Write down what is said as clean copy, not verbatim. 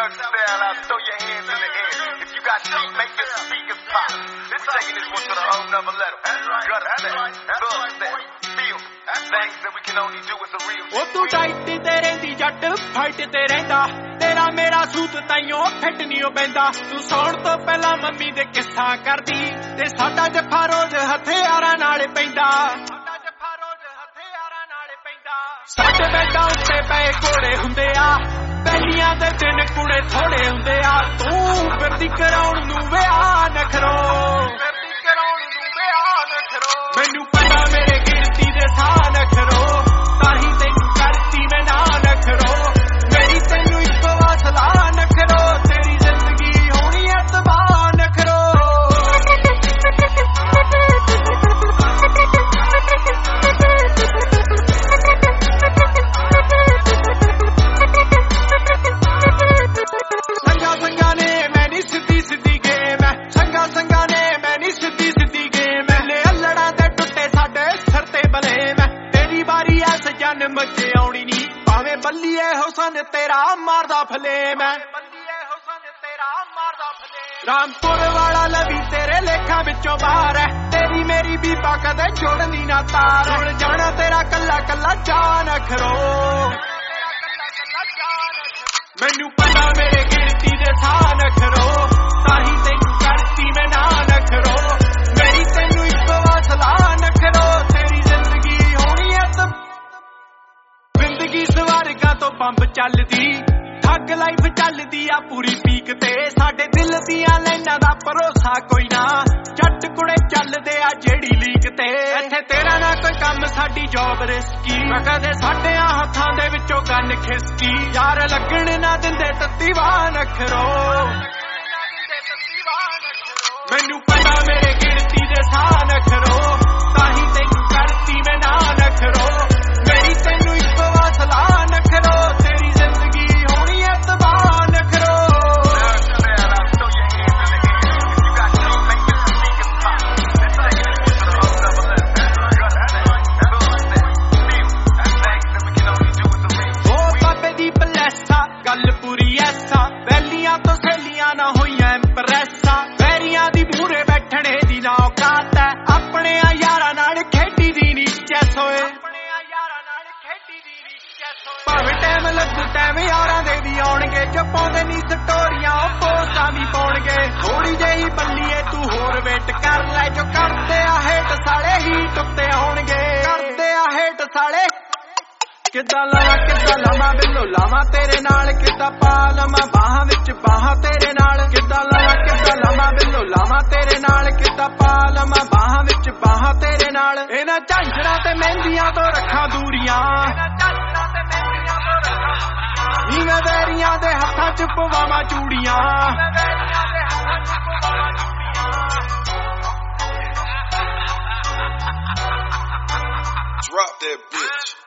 Throw your hands in the air. If you got feet, make your speakers pop. We're taking this one to the whole nother level. Gutter step, thug step, feel things that we can only do with a real. ਉਹ ਤੂੰ diet ਤੇ ਰਹਿੰਦੀ ਜੱਟ fight ਤੇ ਰਹਿੰਦਾ ਤੇਰਾ ਮੇਰਾ ਸੂਤ ਤਾਈਓ ਫਿੱਟ ਨਹੀਂ ਉਹ ਬੈਂਦਾ ਤੂੰ ਸੌਣ ਤੋਂ ਪਹਿਲਾਂ ਮੰਮੀ ਦੇ ਕਿੱਸਾ ਕਰਦੀ ਤੇ ਸਾਡਾ ਜੱਫਾ ਰੋਜ਼ ਹਥਿਆਰਾਂ ਨਾਲ ਪੈਂਦਾ ਸਾਡੇ ਬੈਠਾ ਉੱਤੇ ਪਏ ਘੋੜੇ ਹੁੰਦੇ ਆ ਪਹਿਲੀਆਂ ਦੇ ਦਿਨ ਕੁੜੇ ਥੋੜੇ ਹੁੰਦੇ ਆ ਤੂੰ ਫਿਰਦੀ ਕਰਾਉਣ ਨੂੰ ਵਿਆਹ ਨਖਰੋ ਮੈਨੂੰ ਪਤਾ ਮੇਰੇ ਗਿਣਤੀ ਦੇ ਸਾਹ ਨਖਰੋ ਤਾਹੀਂ ਤੈਨੂੰ ਕਰਤੀ ਮੈਂ ਨਾ ਨਖਰੋ ਮੇਰੀ ਤੈਨੂੰ ਇੱਕੋ ਵਾਸਲਾ ਨਖਰੋ ਤੇਰੀ ਜ਼ਿੰਦਗੀ ਹੋਣੀ ਐ ਤਬਾਹ ਨਖਰੋ ਸੰਗਾ ਨੇ ਮੈਂ ਨੀ ਸਿੱਧੀ ਗੇਮ ਐ ਸੰਗਾ ਨੇ ਮੈਂ ਨੀ ਸਿੱਧੀ ਗੇਮ ਐ ਲੈ ਅਲੜਾਂ ਦੇ ਟੁੱਟੇ ਸਾਡੇ ਸਿਰ ਤੇ ਬਲੇਮ ਐ ਤੇਰੀ ਵਾਰੀ ਐ ਸਜਨ ਮੱਚੇ ਆਉਣੀ ਨੀ ਭਾਵੇਂ ਬੱਲੀਏ ਹੁਸਨ ਤੇਰਾ ਮਾਰਦਾ ਫਲੇਮ ਐ ਰਾਮਪੁਰ ਵਾਲਾ ਲਵੀ ਤੇਰੇ ਲੇਖਾਂ ਵਿੱਚੋਂ ਬਾਹਰ ਐ ਤੇਰੀ ਮੇਰੀ ਬੀਬਾ ਕਦੇ ਜੋੜਨੀ ਨਾ ਤਾਰ ਹੁਣ ਜਾਣਾ ਤੇਰਾ ਕੱਲਾ ਚਾਹ ਨਖਰੋ ਮੈਨੂੰ ਪਤਾ ਮੇਰੇ ਗਿਣਤੀ ਦੇ ਸਾਹ ਨਖਰੋ ਤਾਹੀਂ ਤੈਨੂੰ ਕਰਤੀ ਮੈਂ ਨਾ ਨਖਰੋ ਮੇਰੀ ਤੈਨੂੰ ਇੱਕ ਵਾਸਲਾ ਨਖਰੋ ਤੇਰੀ ਜ਼ਿੰਦਗੀ ਹੋਣੀ ਐ ਜ਼ਿੰਦਗੀ ਸਵਾਰਗਾ ਤੋਂ ਬੰਬ ਚੱਲਦੀ ਠੱਗ ਲਾਈਫ ਚੱਲਦੀ ਆ ਪੂਰੀ ਪੀਕ ਤੇ ਸਾਡੇ ਦਿਲ ਦੀਆਂ ਲਾਈਨਾਂ ਦਾ ਭਰੋਸਾ ਕੋਈ ਨਾ ਜੱਟ ਕੁੜੇ ਚੱਲਦੇ ਆ ਜਿਹੜੀ ਲੀਕ ਤੇ ਇੱਥੇ ਤੇਰਾ ਨਾ ਕੋਈ ਕੰਮ ਸਾਡੀ ਜੌਬ ਰਿਸਕੀ ਮੈਂ ਕਦੇ ਸਾਡੇ ਹੱਥਾਂ ਦੇ ਵਿੱਚੋਂ ਗੰਨ ਖਿਸਕੀ ਯਾਰ ਲੱਗਣ ਨਾ ਦਿੰਦੇ ਤੱਤੀ ਵਾਹ ਨਖਰੋ ਮੈਨੂੰ ਪਤਾ ਮੇਰੇ ਗਿਣਤੀ ਦੇ ਸਾਹ ਨਖਰੋ ਤਾਹੀਂ ਤੈਨੂੰ ਕਰਤੀ ਮੈਂ ਨਾ ਨਖਰੋ ਮੇਰੀ ਤੈਨੂੰ ਇੱਕ ਵਾਸਲਾ ਨਖਰੋ ਤੇਰੀ ਜ਼ਿੰਦਗੀ ਹੋਣੀ ਐ ਤਬਾਹ ਨਖਰੋ ਗੱਲ ਪੂਰੀ ਐਸਾ ਵੈਲੀਆਂ ਤੋਂ ਸਹੇਲੀਆਂ ਨਾ ਹੋਈਆਂ ਇੰਪ੍ਰੈਸਾਂ ਵੈਰੀਆਂ ਦੀ ਮੂਹਰੇ ਬੈਠਣੇ ਦੀ ਨਾ ਔਕਾਤ ਐ ਆਪਣੇ ਯਾਰਾਂ ਨਾਲ ਖੇਡੀ ਦੀ ਨੀ ਚੈਸ ਹੋਏ ਭਾਵੇਂ ਟਾਈਮ ਲੱਗੂ ਟਾਈਮ ਯਾਰਾਂ ਦੇ ਵੀ ਆਉਣਗੇ ਜੋ ਪਾਉਂਦੇ ਨੀ ਸਟੋਰੀਆਂ ਉਹ ਪੋਸਟਾਂ ਵੀ ਪਾਉਣਗੇ ਥੋੜੀ ਜਿਹੀ ਬੱਲੀਏ ਤੂੰ ਹੋਰ ਵੇਟ ਕਰ ਲੈ ਜੋ ਕਰਦੇ ਆ ਹੇਟ ਸਾਲੇ ਹੀ ਟੁੱਟੇ ਹੋਣਗੇ ਕਰਦੇ ਆ ਹੇਟ ਸਾਲੇ ਕਿੱਦਾਂ ਲਾਵਾਂ ਬਿੱਲੋ ਲਾਵਾਂ ਤੇਰੇ ਨਾਲ ਕਿੱਦਾਂ ਪਾ ਲਵਾਂ ਬਾਹਾਂ ਵਿੱਚ ਬਾਹਾਂ ਤੇਰੇ ਨਾਲ ਕਿੱਦਾਂ ਲਾਵਾਂ ਬਿੱਲੋ ਲਾਵਾਂ ਤੇਰੇ ਨਾਲ ਕਿੱਦਾਂ ਪਾ ਲਵਾਂ ਬਾਹਾਂ ਵਿੱਚ ਬਾਹਾਂ ਤੇਰੇ ਨਾਲ ਇਹਨਾਂ ਝਾਂਜਰਾਂ ਤੇ ਮਹਿੰਦੀਆਂ ਤੋਂ ਰੱਖਾਂ ਦੂਰੀਆਂ ਨੀਵੇਂ ਵੈਰੀਆਂ ਦੇ ਹੱਥਾਂ 'ਚ ਪਵਾਵਾਂ ਚੂੜੀਆਂ Drop that bitch.